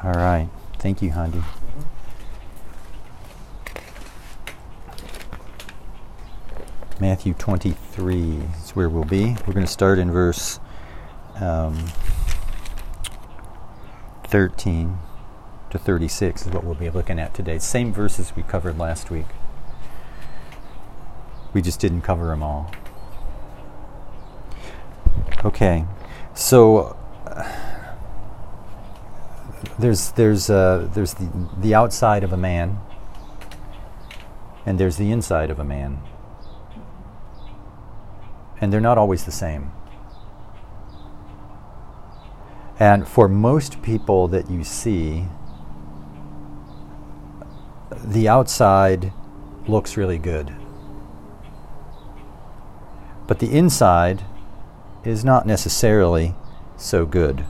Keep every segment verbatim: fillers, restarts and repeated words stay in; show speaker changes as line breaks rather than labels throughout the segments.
All right. Thank you, Handi. Matthew twenty-three is where we'll be. We're going to start in verse um, thirteen to thirty-six is what we'll be looking at today. Same verses we covered last week. We just didn't cover them all. Okay, so uh, there's there's uh, there's the the outside of a man, and there's the inside of a man, and they're not always the same. And for most people that you see, the outside looks really good, but the inside is not necessarily so good.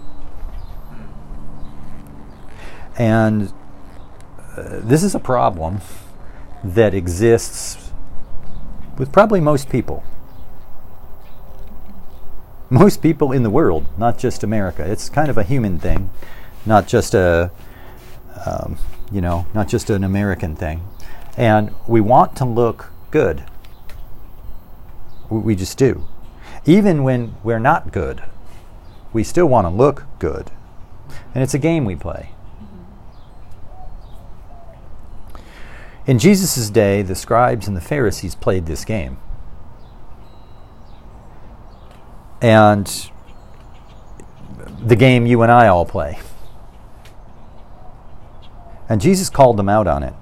And uh, this is a problem that exists with probably most people. Most people in the world, not just America. It's kind of a human thing, not just a, um, you know, not just an American thing. And we want to look good. We, we just do. Even when we're not good, we still want to look good. And it's a game we play. In Jesus' day, the scribes and the Pharisees played this game. And the game you and I all play. And Jesus called them out on it.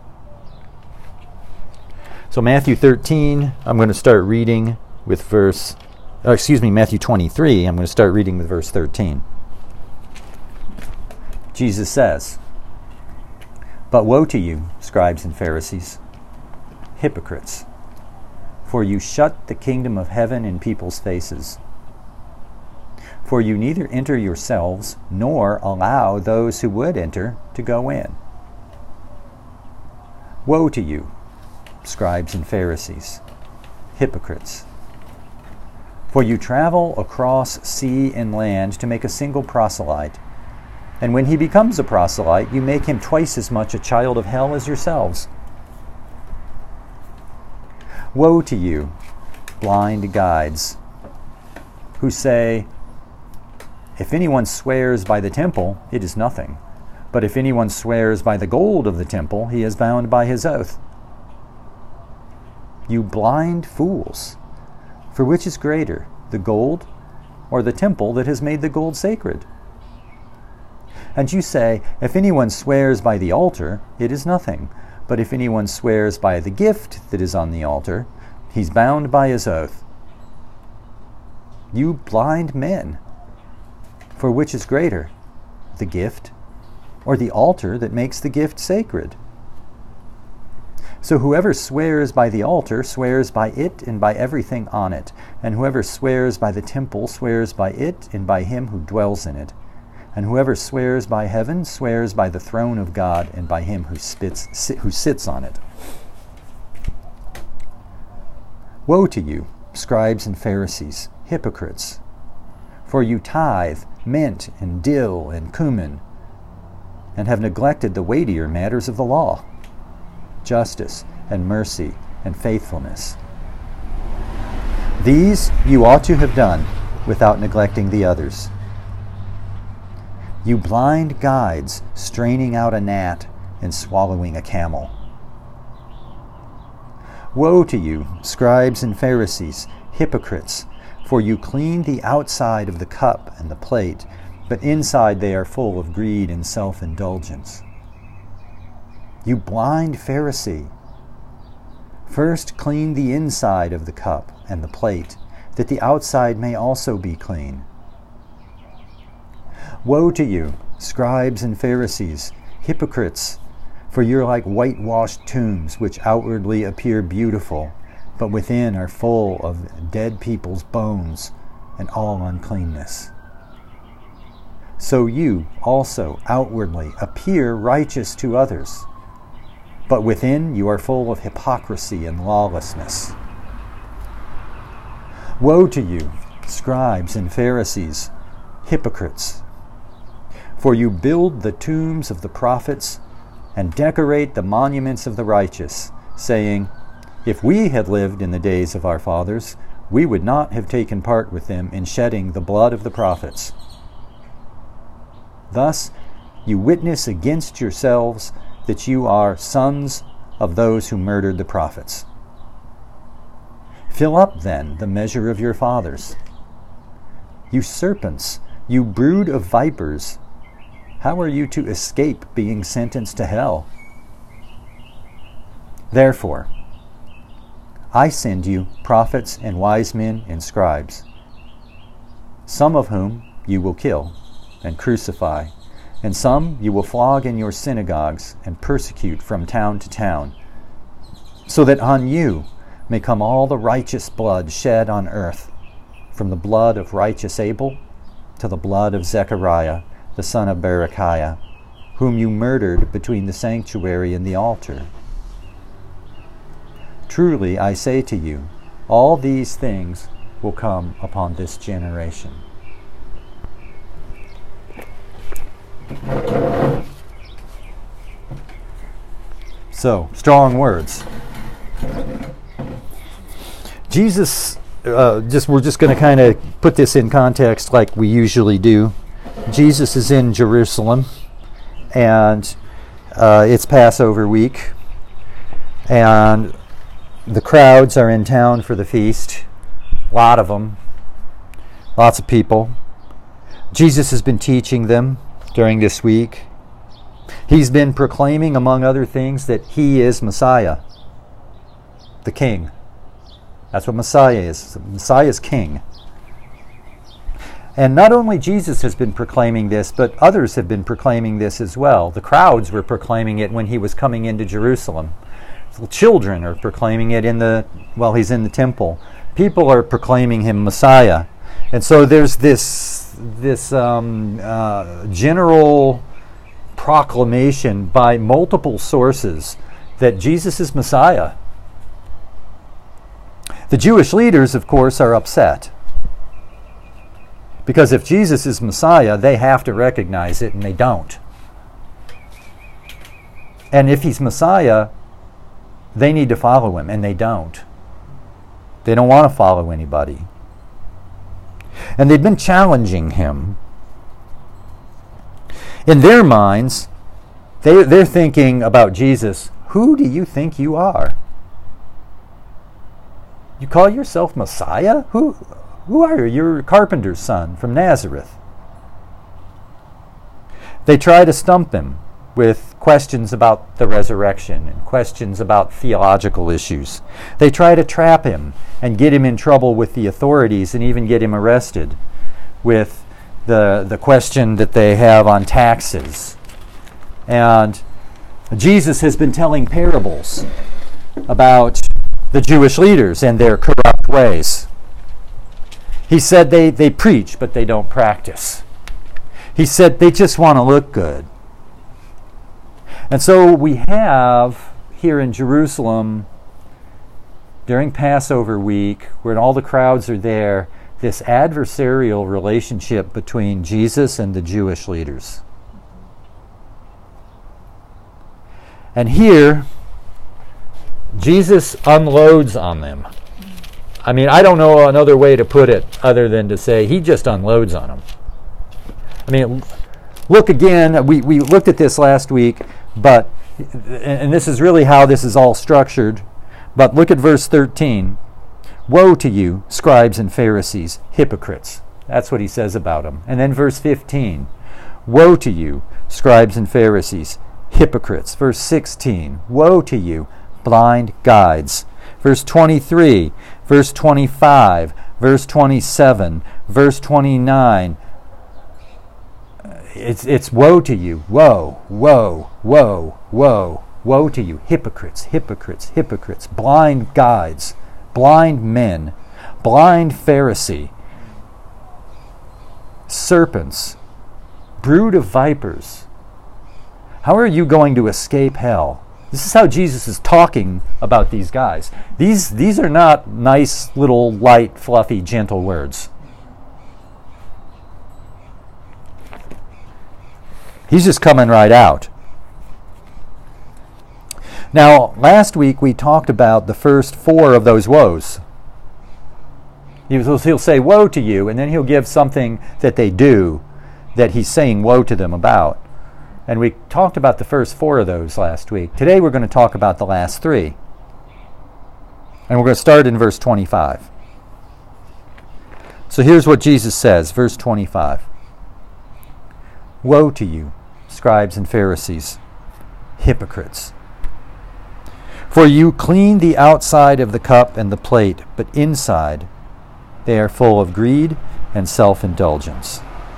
So Matthew thirteen, I'm going to start reading with verse Oh, excuse me, Matthew twenty-three, I'm going to start reading with verse thirteen. Jesus says, "But woe to you, scribes and Pharisees, hypocrites, for you shut the kingdom of heaven in people's faces. For you neither enter yourselves, nor allow those who would enter to go in. Woe to you, scribes and Pharisees, hypocrites! For you travel across sea and land to make a single proselyte. And when he becomes a proselyte, you make him twice as much a child of hell as yourselves. Woe to you, blind guides, who say, 'If anyone swears by the temple, it is nothing. But if anyone swears by the gold of the temple, he is bound by his oath.' You blind fools! For which is greater, the gold or the temple that has made the gold sacred? And you say, 'If anyone swears by the altar, it is nothing. But if anyone swears by the gift that is on the altar, he's bound by his oath.' You blind men! For which is greater, the gift or the altar that makes the gift sacred? So whoever swears by the altar swears by it and by everything on it. And whoever swears by the temple swears by it and by him who dwells in it. And whoever swears by heaven swears by the throne of God and by him who, spits, sit, who sits on it. Woe to you, scribes and Pharisees, hypocrites! For you tithe mint and dill and cumin, and have neglected the weightier matters of the law, justice and mercy and faithfulness. These you ought to have done without neglecting the others. You blind guides, straining out a gnat and swallowing a camel. Woe to you, scribes and Pharisees, hypocrites! For you clean the outside of the cup and the plate, but inside they are full of greed and self-indulgence. You blind Pharisee! First clean the inside of the cup and the plate, that the outside may also be clean. Woe to you, scribes and Pharisees, hypocrites! For you're like whitewashed tombs, which outwardly appear beautiful, but within are full of dead people's bones and all uncleanness. So you also outwardly appear righteous to others, but within you are full of hypocrisy and lawlessness. Woe to you, scribes and Pharisees, hypocrites! For you build the tombs of the prophets and decorate the monuments of the righteous, saying, If we had lived in the days of our fathers, we would not have taken part with them in shedding the blood of the prophets. Thus, you witness against yourselves that you are sons of those who murdered the prophets. Fill up, then, the measure of your fathers. You serpents, you brood of vipers, how are you to escape being sentenced to hell? Therefore, I send you prophets and wise men and scribes, some of whom you will kill and crucify, and some you will flog in your synagogues and persecute from town to town, so that on you may come all the righteous blood shed on earth, from the blood of righteous Abel to the blood of Zechariah, the son of Berechiah, whom you murdered between the sanctuary and the altar. Truly, I say to you, all these things will come upon this generation. So, strong words. Jesus, uh, just we're just going to kind of put this in context like we usually do. Jesus is in Jerusalem, and uh, it's Passover week, and the crowds are in town for the feast. A lot of them. Lots of people. Jesus has been teaching them during this week. He's been proclaiming, among other things, that he is Messiah, the King. That's what Messiah is. Messiah is King. And not only Jesus has been proclaiming this, but others have been proclaiming this as well. The crowds were proclaiming it when he was coming into Jerusalem. The children are proclaiming it in the while he's in the temple. People are proclaiming him Messiah. And so there's this, this um, uh, general proclamation by multiple sources that Jesus is Messiah. The Jewish leaders, of course, are upset. Because if Jesus is Messiah, they have to recognize it, and they don't. And if he's Messiah, they need to follow him, and they don't. They don't want to follow anybody. And they've been challenging him. In their minds, they, they're thinking about Jesus, who do you think you are? You call yourself Messiah? Who, who are you? You're a carpenter's son from Nazareth. They try to stump him with questions about the resurrection and questions about theological issues. They try to trap him and get him in trouble with the authorities and even get him arrested with the, the question that they have on taxes. And Jesus has been telling parables about the Jewish leaders and their corrupt ways. He said they, they preach, but they don't practice. He said they just want to look good. And so we have here in Jerusalem, during Passover week, when all the crowds are there, this adversarial relationship between Jesus and the Jewish leaders. And here, Jesus unloads on them. I mean, I don't know another way to put it other than to say he just unloads on them. I mean, look again, we, we looked at this last week, but, and this is really how this is all structured, but look at verse thirteen. Woe to you, scribes and Pharisees, hypocrites. That's what he says about them. And then verse fifteen. Woe to you, scribes and Pharisees, hypocrites. Verse sixteen. Woe to you, blind guides. Verse twenty-three. Verse twenty-five. Verse twenty-seven. Verse twenty-nine. It's, it's woe to you. Woe, woe, woe, woe. Woe to you, hypocrites, hypocrites, hypocrites, blind guides, blind men, blind Pharisee, serpents, brood of vipers. How are you going to escape hell? This is how Jesus is talking about these guys. These, these are not nice, little, light, fluffy, gentle words. He's just coming right out. Now, last week we talked about the first four of those woes. He'll say, woe to you, and then he'll give something that they do that he's saying woe to them about. And we talked about the first four of those last week. Today we're going to talk about the last three. And we're going to start in verse twenty-five. So here's what Jesus says, verse twenty-five. Woe to you, scribes and Pharisees, hypocrites! For you clean the outside of the cup and the plate, but inside they are full of greed and self-indulgence.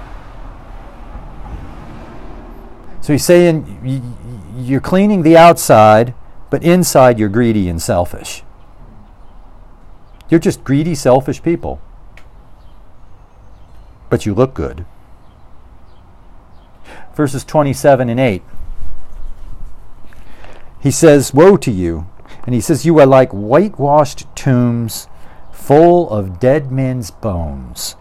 So he's saying you're cleaning the outside, but inside you're greedy and selfish. You're just greedy, selfish people. But you look good. Verses twenty-seven and eight. He says, woe to you. And he says, you are like whitewashed tombs full of dead men's bones.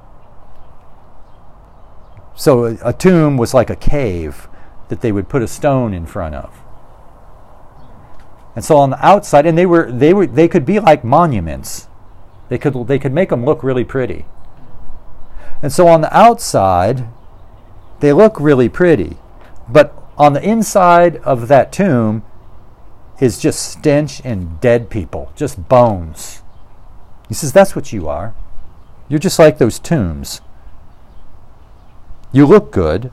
So a, a tomb was like a cave that they would put a stone in front of. And so on the outside, and they were they were they could be like monuments. They could they could make them look really pretty. And so on the outside, they look really pretty, but on the inside of that tomb is just stench and dead people, just bones. He says, that's what you are. You're just like those tombs. You look good.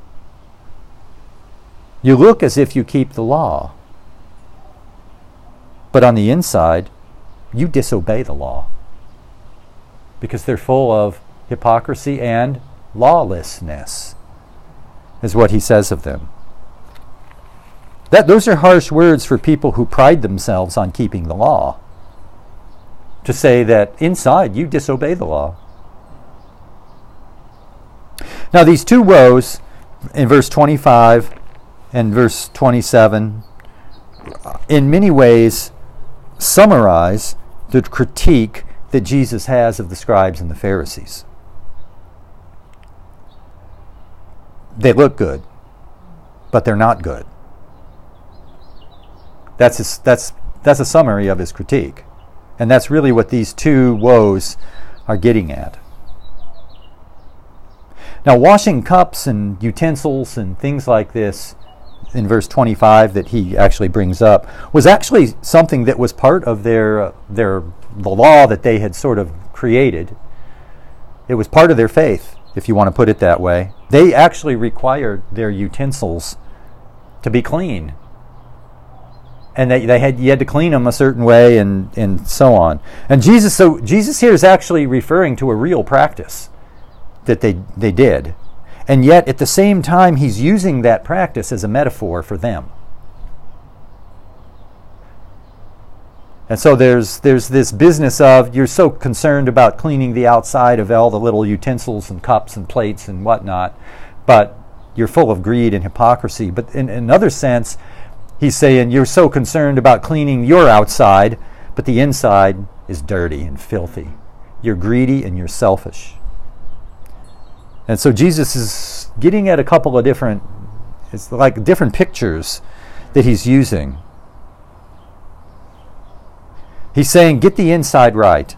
You look as if you keep the law. But on the inside, you disobey the law. Because they're full of hypocrisy and lawlessness, is what he says of them. That, those are harsh words for people who pride themselves on keeping the law. To say that inside you disobey the law. Now these two woes in verse twenty-five and verse twenty-seven in many ways summarize the critique that Jesus has of the scribes and the Pharisees. They look good, but they're not good. That's his, that's that's a summary of his critique. And that's really what these two woes are getting at. Now, washing cups and utensils and things like this in verse twenty-five that he actually brings up was actually something that was part of their uh, their the law that they had sort of created. It was part of their faith, if you want to put it that way. They actually required their utensils to be clean. And they, they had you had to clean them a certain way, and, and so on. And Jesus, so Jesus here is actually referring to a real practice that they they did, and yet at the same time he's using that practice as a metaphor for them. And so there's there's this business of you're so concerned about cleaning the outside of all the little utensils and cups and plates and whatnot, but you're full of greed and hypocrisy. But in, in another sense, he's saying you're so concerned about cleaning your outside, but the inside is dirty and filthy. You're greedy and you're selfish. And so Jesus is getting at a couple of different, it's like different pictures that he's using. He's saying, get the inside right.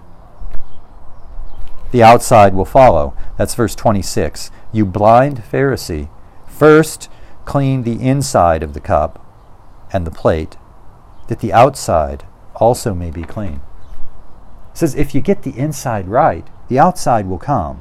The outside will follow. That's verse twenty-six. You blind Pharisee, first clean the inside of the cup and the plate, that the outside also may be clean. It says if you get the inside right, the outside will come.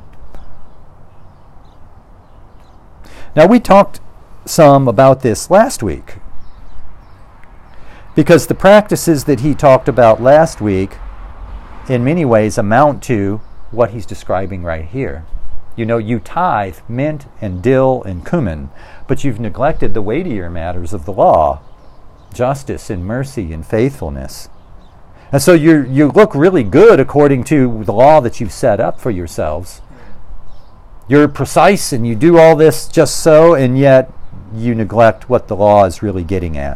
Now we talked some about this last week, because the practices that he talked about last week in many ways amount to what he's describing right here. You know, you tithe mint and dill and cumin, but you've neglected the weightier matters of the law, justice and mercy and faithfulness. And so you you look really good according to the law that you've set up for yourselves. You're precise and you do all this just so, and yet you neglect what the law is really getting at.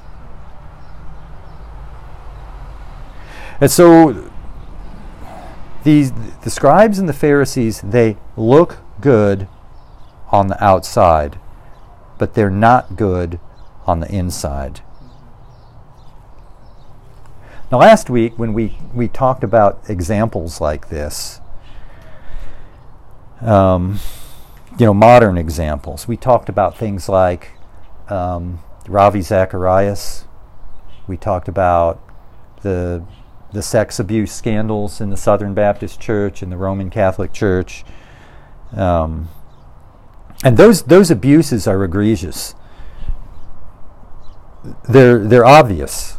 And so these the scribes and the Pharisees, they look good on the outside, but they're not good on the inside. Now, last week when we, we talked about examples like this, um, you know, modern examples, we talked about things like um, Ravi Zacharias. We talked about the the sex abuse scandals in the Southern Baptist Church and the Roman Catholic Church. Um, and those those abuses are egregious. They're they're obvious.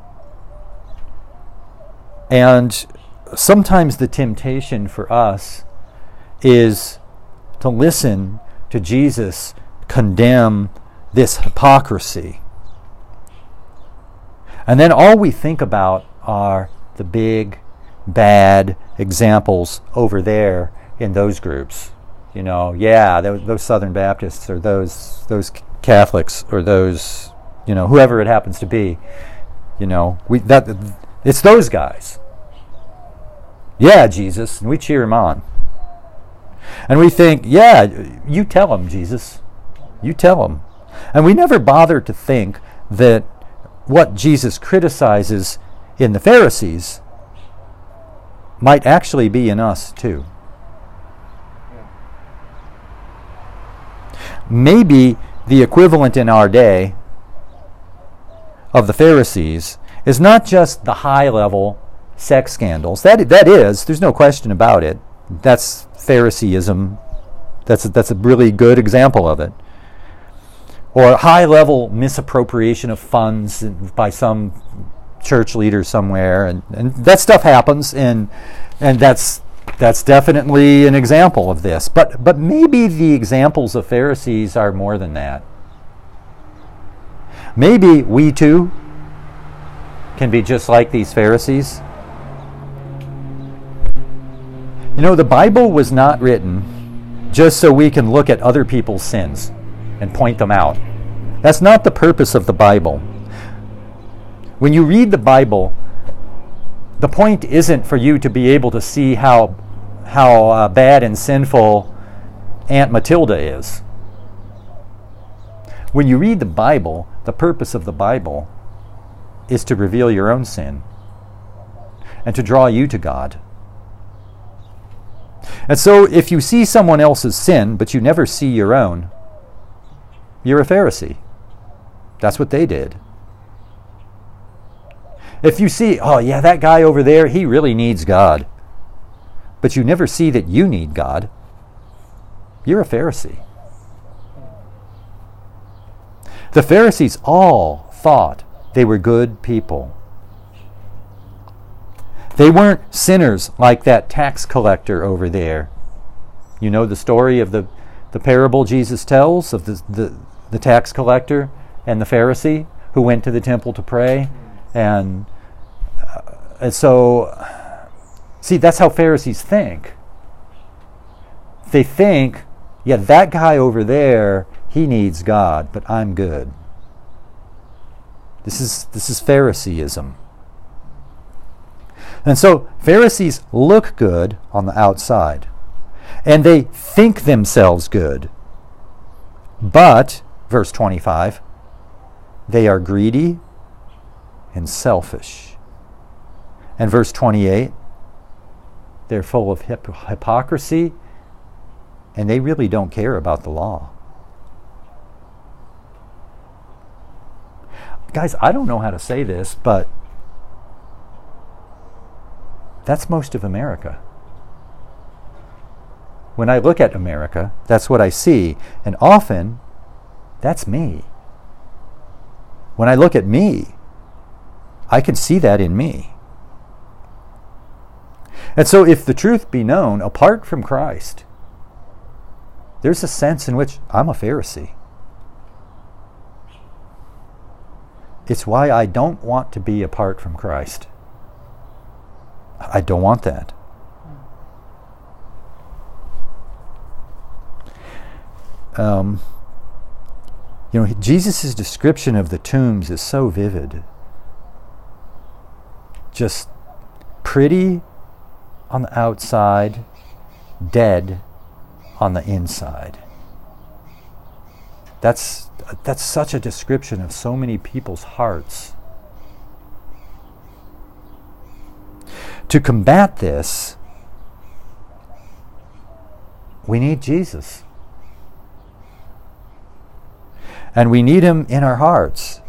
And sometimes the temptation for us is to listen to Jesus condemn this hypocrisy. And then all we think about are the big, bad examples over there in those groups. You know, yeah, those, those Southern Baptists or those those Catholics or those, you know, whoever it happens to be. You know, we that it's those guys. Yeah, Jesus, and we cheer him on. And we think, yeah, you tell him, Jesus. You tell him. And we never bother to think that what Jesus criticizes in the Pharisees might actually be in us too. Maybe the equivalent in our day of the Pharisees is not just the high-level sex scandals. That that is, there's no question about it. That's Phariseeism. That's a, that's a really good example of it. Or high-level misappropriation of funds by some church leader somewhere, and, and that stuff happens, and and that's that's definitely an example of this. But but maybe the examples of Pharisees are more than that. Maybe we too can be just like these Pharisees. You know, the Bible was not written just so we can look at other people's sins and point them out. That's not the purpose of the Bible. When you read the Bible, the point isn't for you to be able to see how how uh, bad and sinful Aunt Matilda is. When you read the Bible, the purpose of the Bible is to reveal your own sin and to draw you to God. And so if you see someone else's sin, but you never see your own, you're a Pharisee. That's what they did. If you see, oh yeah, that guy over there, he really needs God, but you never see that you need God, you're a Pharisee. The Pharisees all thought they were good people. They weren't sinners like that tax collector over there. You know the story of the, the parable Jesus tells of the, the, the tax collector and the Pharisee who went to the temple to pray. And, uh, and so, see, that's how Pharisees think. They think, yeah, that guy over there, he needs God, but I'm good. This is this is Phariseeism. And so Pharisees look good on the outside, and they think themselves good. But, verse twenty-five, they are greedy and selfish. And verse twenty-eight, they're full of hip- hypocrisy, and they really don't care about the law. Guys, I don't know how to say this, but that's most of America. When I look at America, that's what I see. And often, that's me. When I look at me, I can see that in me. And so if the truth be known, apart from Christ, there's a sense in which I'm a Pharisee. It's why I don't want to be apart from Christ. I don't want that. Um, you know, Jesus' description of the tombs is so vivid. Just pretty on the outside, dead on the inside. That's, that's such a description of so many people's hearts. To combat this, we need Jesus. And we need him in our hearts.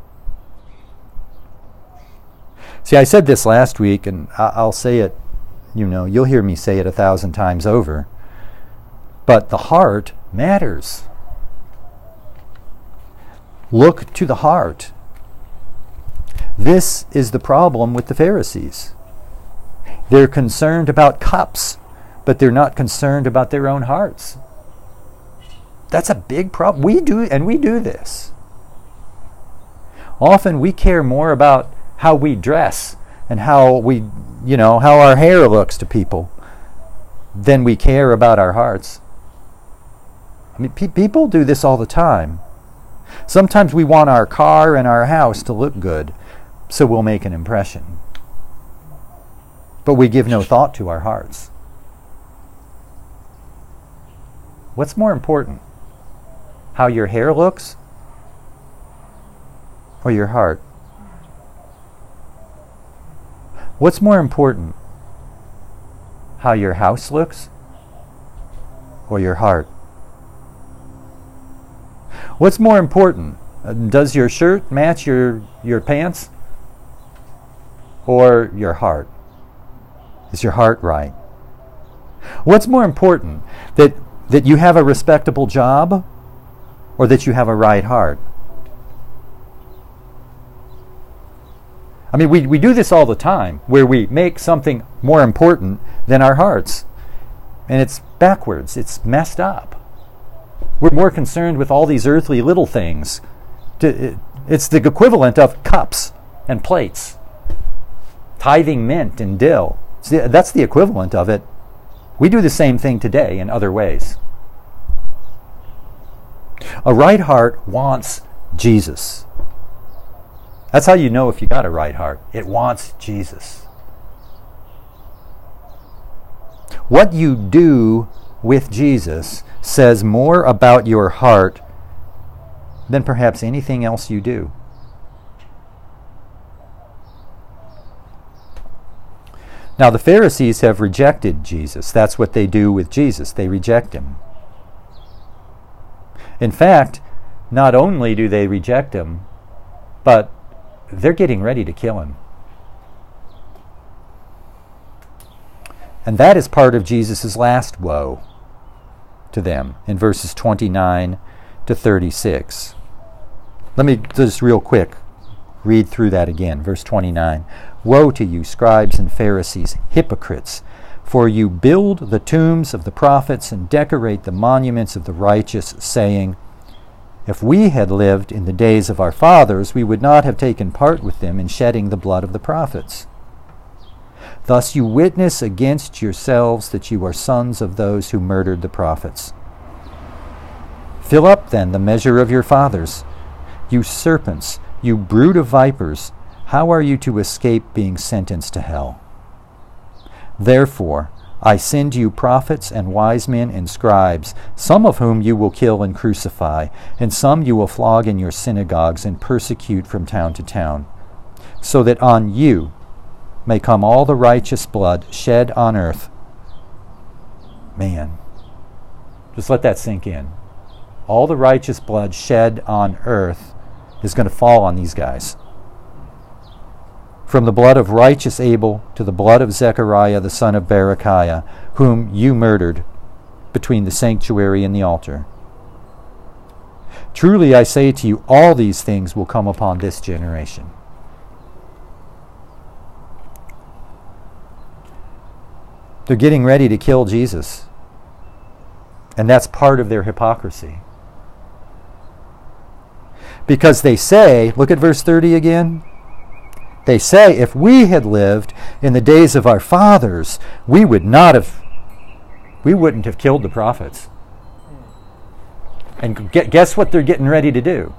See, I said this last week, and I'll say it, you know, you'll hear me say it a thousand times over. But the heart matters. Look to the heart. This is the problem with the Pharisees. They're concerned about cups, but they're not concerned about their own hearts. That's a big problem. We do, and we do this. Often we care more about how we dress and how we, you know, how our hair looks to people than we care about our hearts. I mean, pe- people do this all the time. Sometimes we want our car and our house to look good, so we'll make an impression. But we give no thought to our hearts. What's more important? How your hair looks or your heart? What's more important? How your house looks or your heart? What's more important? Uh, does your shirt match your, your pants or your heart? Is your heart right? What's more important? That, that you have a respectable job or that you have a right heart? I mean, we, we do this all the time, where we make something more important than our hearts. And it's backwards. It's messed up. We're more concerned with all these earthly little things. It's the equivalent of cups and plates, tithing mint and dill. That's the equivalent of it. We do the same thing today in other ways. A right heart wants Jesus. That's how you know if you got a right heart. It wants Jesus. What you do with Jesus says more about your heart than perhaps anything else you do. Now, the Pharisees have rejected Jesus. That's what they do with Jesus. They reject him. In fact, not only do they reject him, but they're getting ready to kill him. And that is part of Jesus' last woe to them in verses twenty-nine to thirty-six. Let me just real quick read through that again. Verse twenty-nine. Woe to you, scribes and Pharisees, hypocrites, for you build the tombs of the prophets and decorate the monuments of the righteous, saying, if we had lived in the days of our fathers, we would not have taken part with them in shedding the blood of the prophets. Thus you witness against yourselves that you are sons of those who murdered the prophets. Fill up then the measure of your fathers. You serpents, you brood of vipers, how are you to escape being sentenced to hell? Therefore, I send you prophets and wise men and scribes, some of whom you will kill and crucify, and some you will flog in your synagogues and persecute from town to town, so that on you may come all the righteous blood shed on earth. Man, just let that sink in. All the righteous blood shed on earth is going to fall on these guys. From the blood of righteous Abel to the blood of Zechariah the son of Berechiah, whom you murdered between the sanctuary and the altar. Truly I say to you, all these things will come upon this generation. They're getting ready to kill Jesus. And that's part of their hypocrisy. Because they say, look at verse thirty again. They say, if we had lived in the days of our fathers, we would not have, we wouldn't have killed the prophets. And guess what they're getting ready to do?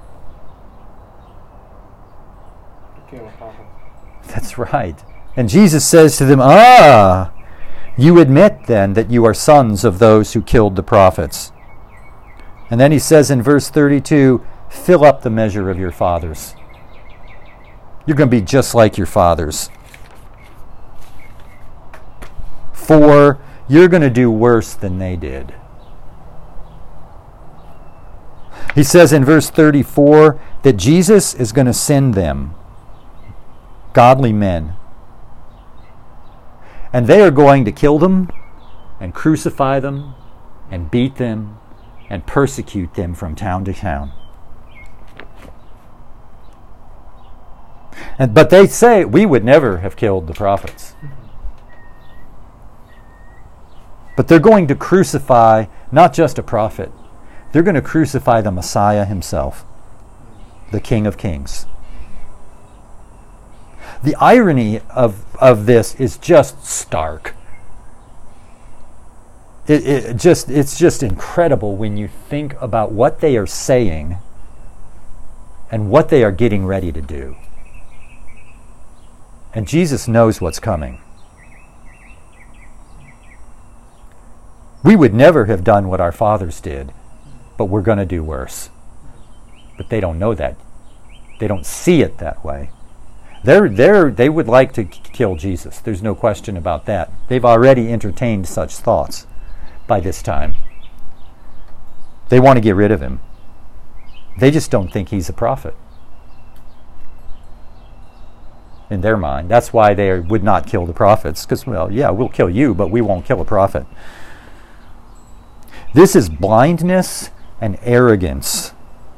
That's right. And Jesus says to them, ah, you admit then that you are sons of those who killed the prophets. And then he says in verse thirty-two, fill up the measure of your fathers. You're going to be just like your fathers. For you're going to do worse than they did. He says in verse thirty-four that Jesus is going to send them, godly men, and they are going to kill them and crucify them and beat them and persecute them from town to town. And, but they say, we would never have killed the prophets. But they're going to crucify not just a prophet. They're going to crucify the Messiah himself, the King of Kings. The irony of, of this is just stark. It, it just it's just incredible when you think about what they are saying and what they are getting ready to do. And Jesus knows what's coming. We would never have done what our fathers did, but we're going to do worse. But they don't know that. They don't see it that way. They're, they're, they would like to kill Jesus. There's no question about that. They've already entertained such thoughts by this time. They want to get rid of him. They just don't think he's a prophet. In their mind. That's why they would not kill the prophets. Because, well, yeah, we'll kill you, but we won't kill a prophet. This is blindness and arrogance.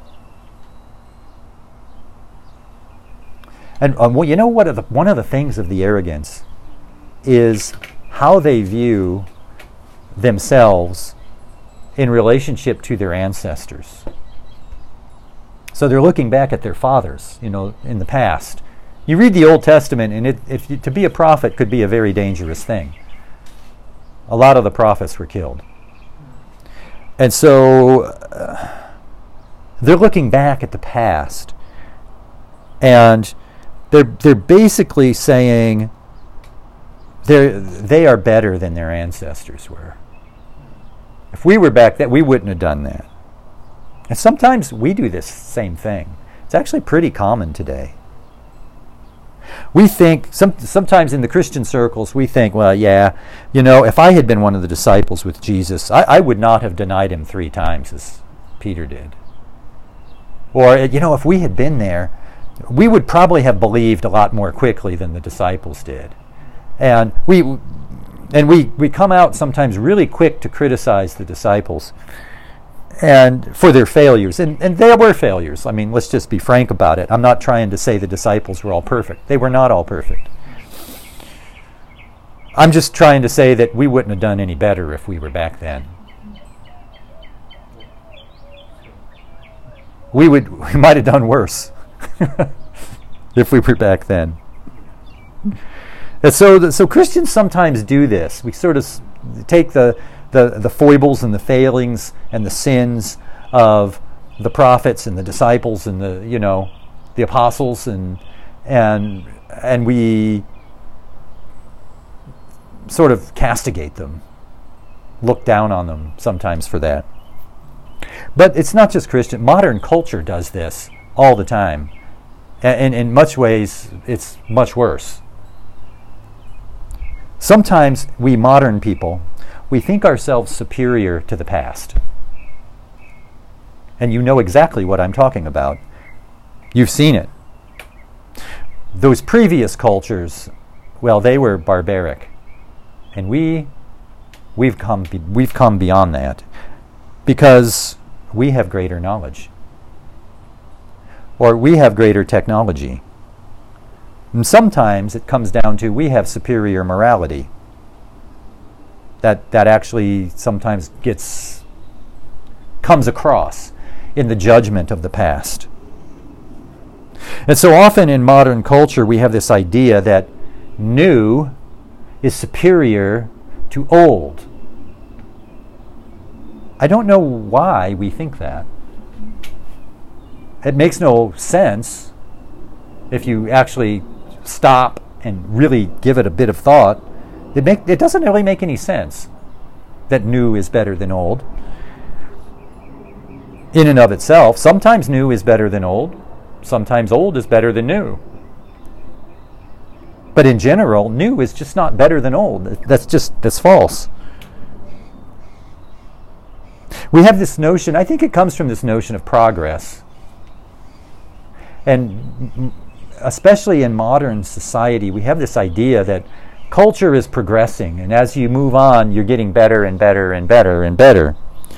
And um, well, you know what? Are the, one of the things of the arrogance is how they view themselves in relationship to their ancestors. So they're looking back at their fathers, you know, in the past. You read the Old Testament, and it, if you, to be a prophet could be a very dangerous thing. A lot of the prophets were killed. And so uh, they're looking back at the past, and they're they're basically saying they they are better than their ancestors were. If we were back then, we wouldn't have done that. And sometimes we do this same thing. It's actually pretty common today. We think, some, sometimes in the Christian circles, we think, well, yeah, you know, if I had been one of the disciples with Jesus, I, I would not have denied him three times as Peter did. Or, you know, if we had been there, we would probably have believed a lot more quickly than the disciples did. And we and we, we come out sometimes really quick to criticize the disciples and for their failures. And, and they were failures. I mean, let's just be frank about it. I'm not trying to say the disciples were all perfect. They were not all perfect. I'm just trying to say that we wouldn't have done any better if we were back then. We would we might have done worse if we were back then. And so, the, so Christians sometimes do this. We sort of take the, the the foibles and the failings and the sins of the prophets and the disciples and the you know the apostles and and and we sort of castigate them, look down on them sometimes for that. But it's not just Christian. Modern culture does this all the time. And in much ways, it's much worse. Sometimes we modern people, we think ourselves superior to the past. And you know exactly what I'm talking about. You've seen it. Those previous cultures, well, they were barbaric. And we, we've come, we've come beyond that. Because we have greater knowledge. Or we have greater technology. And sometimes it comes down to we have superior morality. That that actually sometimes gets comes across in the judgment of the past. And so often in modern culture we have this idea that new is superior to old. I don't know why we think that. It makes no sense if you actually stop and really give it a bit of thought. It make it doesn't really make any sense that new is better than old. in and of itself. Sometimes new is better than old. Sometimes old is better than new. But in general, new is just not better than old. That's just, that's false. We have this notion, I think it comes from this notion of progress. And especially in modern society, we have this idea that culture is progressing, and as you move on, you're getting better and better and better and better.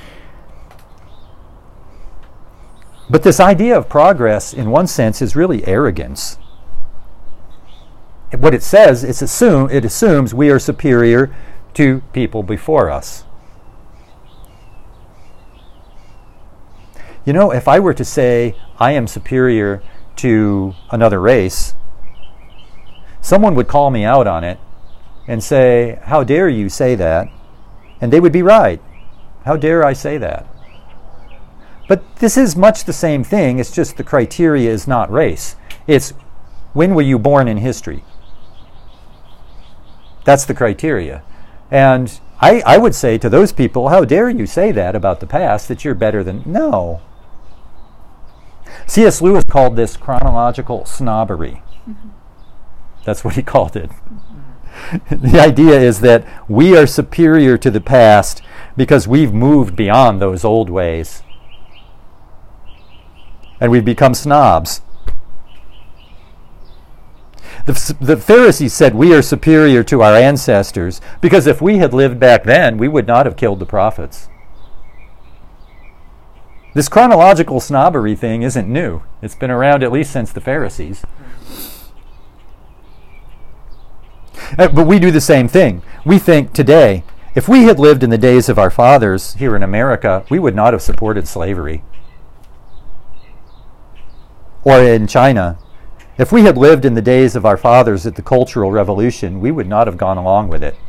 But this idea of progress, in one sense, is really arrogance. What it says, it's assume, it assumes we are superior to people before us. You know, if I were to say I am superior to another race, someone would call me out on it and say, how dare you say that? And they would be right. How dare I say that? But this is much the same thing. It's just the criteria is not race. It's when were you born in history? That's the criteria. And I, I would say to those people, how dare you say that about the past, that you're better than... No. C S Lewis called this chronological snobbery. Mm-hmm. That's what he called it. Mm-hmm. The idea is that we are superior to the past because we've moved beyond those old ways. And we've become snobs. The, the Pharisees said we are superior to our ancestors because if we had lived back then, we would not have killed the prophets. This chronological snobbery thing isn't new. It's been around at least since the Pharisees. Uh, but we do the same thing. We think today, if we had lived in the days of our fathers here in America, we would not have supported slavery. Or in China, if we had lived in the days of our fathers at the Cultural Revolution, we would not have gone along with it.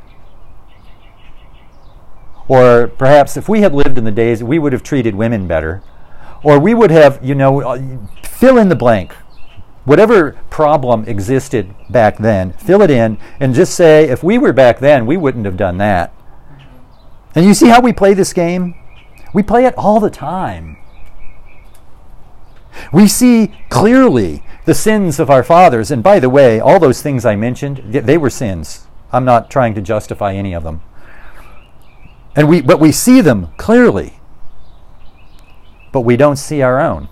Or perhaps if we had lived in the days, we would have treated women better. Or we would have, you know, fill in the blank. Whatever problem existed back then, fill it in and just say, if we were back then, we wouldn't have done that. And you see how we play this game? We play it all the time. We see clearly the sins of our fathers. And by the way, all those things I mentioned, they were sins. I'm not trying to justify any of them. And we, but we see them clearly. But we don't see our own.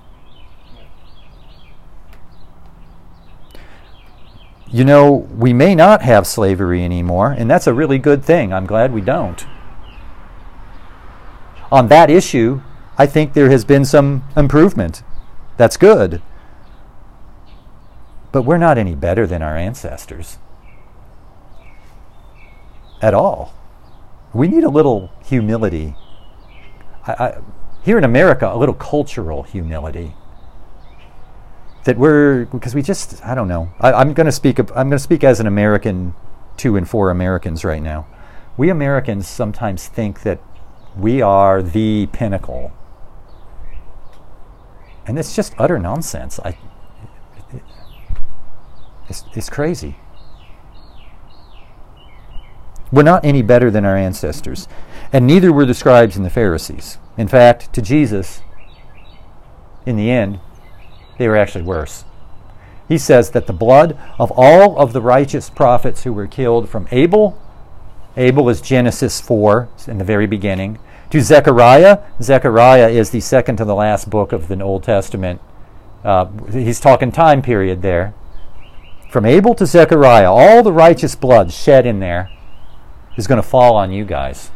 You know, we may not have slavery anymore, and that's a really good thing. I'm glad we don't. On that issue, I think there has been some improvement. That's good. But we're not any better than our ancestors. At all. We need a little humility. I, I, here in America, a little cultural humility. That we're, because we just, I don't know. I, I'm going to speak. I'm going to speak as an American to and for Americans right now. We Americans sometimes think that we are the pinnacle, and it's just utter nonsense. I, it, it's, it's crazy. We're not any better than our ancestors, and neither were the scribes and the Pharisees. In fact, to Jesus, in the end, they were actually worse. He says that the blood of all of the righteous prophets who were killed from Abel, Abel is Genesis four in the very beginning, to Zechariah. Zechariah is the second to the last book of the Old Testament. Uh, he's talking time period there. From Abel to Zechariah, all the righteous blood shed in there is going to fall on you guys.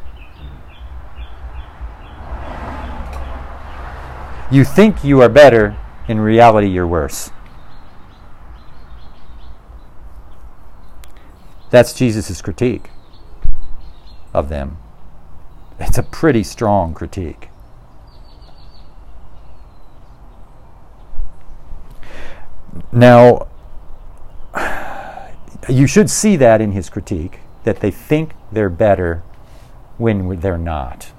You think you are better, in reality you're worse. That's Jesus' critique of them. It's a pretty strong critique. Now, you should see that in his critique, that they think they're better when they're not.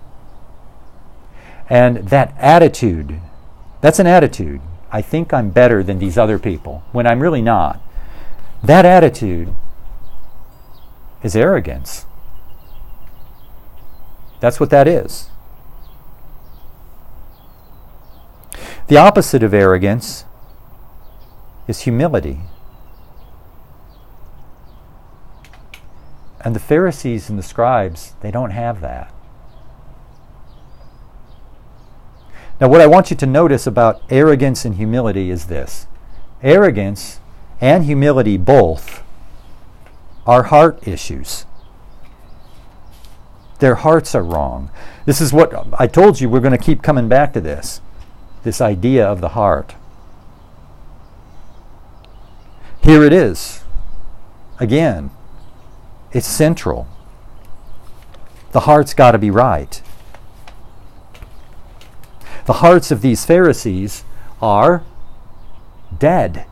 And that attitude, that's an attitude. I think I'm better than these other people when I'm really not. That attitude is arrogance. That's what that is. The opposite of arrogance is humility. And the Pharisees and the scribes, they don't have that. Now, what I want you to notice about arrogance and humility is this. Arrogance and humility both are heart issues. Their hearts are wrong. This is what I told you, we're going to keep coming back to this. This idea of the heart. Here it is. Again, it's central. The heart's got to be right. The hearts of these Pharisees are dead.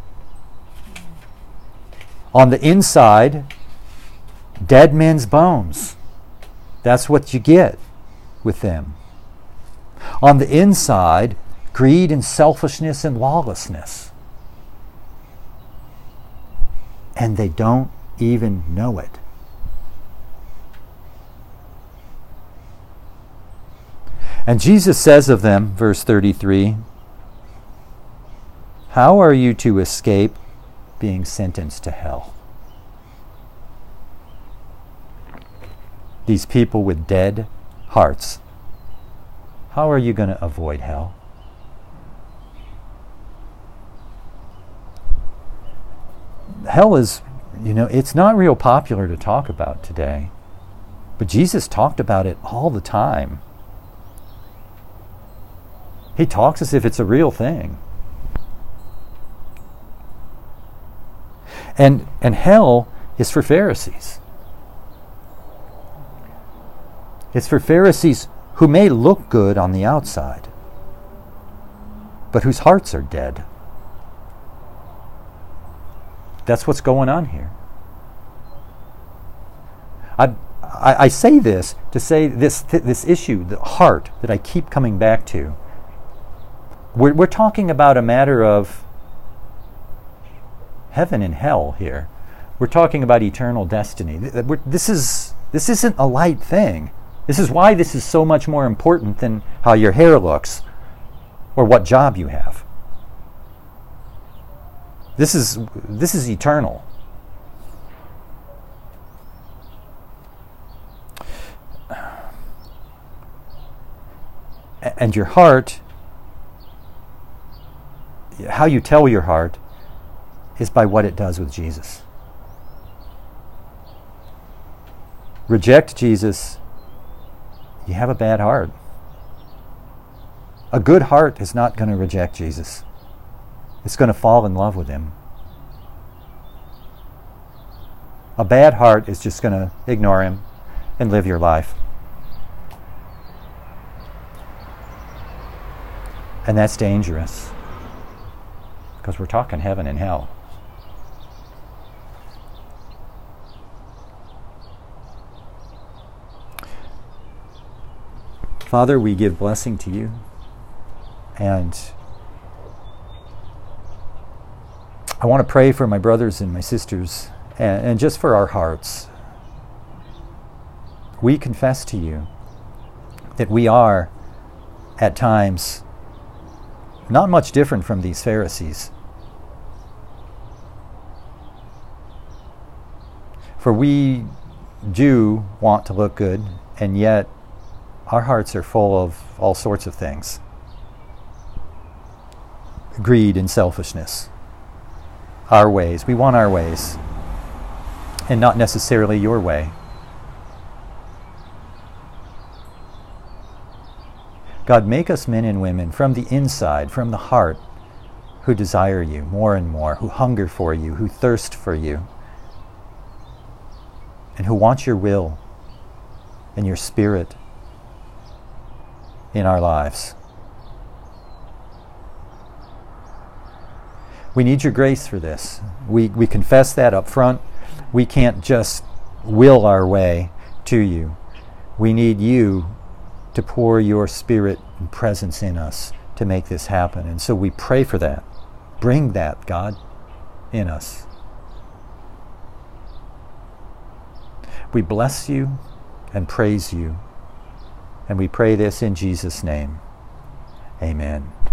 On the inside, dead men's bones. That's what you get with them. On the inside, greed and selfishness and lawlessness. And they don't even know it. And Jesus says of them, verse thirty-three, how are you to escape being sentenced to hell? These people with dead hearts, how are you going to avoid hell? Hell is, you know, it's not real popular to talk about today. But Jesus talked about it all the time. He talks as if it's a real thing. And, and hell is for Pharisees. It's for Pharisees who may look good on the outside, but whose hearts are dead. That's what's going on here. I, I, I say this to say this, this issue, the heart, that I keep coming back to. We're, we're talking about a matter of heaven and hell here. We're talking about eternal destiny. We're, this is this isn't a light thing. This is why this is so much more important than how your hair looks or what job you have. This is this is eternal. And your heart, how you tell your heart, is by what it does with Jesus. Reject Jesus, you have a bad heart. A good heart is not going to reject Jesus. It's going to fall in love with him. A bad heart is just going to ignore him and live your life. And that's dangerous, because we're talking heaven and hell. Father, we give blessing to you, and I want to pray for my brothers and my sisters, and, and just for our hearts. We confess to you that we are, at times, not much different from these Pharisees. For we do want to look good, and yet our hearts are full of all sorts of things. Greed and selfishness. Our ways. We want our ways, and not necessarily your way. God, make us men and women from the inside, from the heart, who desire you more and more, who hunger for you, who thirst for you, and who want your will and your spirit in our lives. We need your grace for this. We, we confess that up front. We can't just will our way to you. We need you to pour your spirit and presence in us to make this happen. And so we pray for that. Bring that, God, in us. We bless you and praise you. And we pray this in Jesus' name. Amen.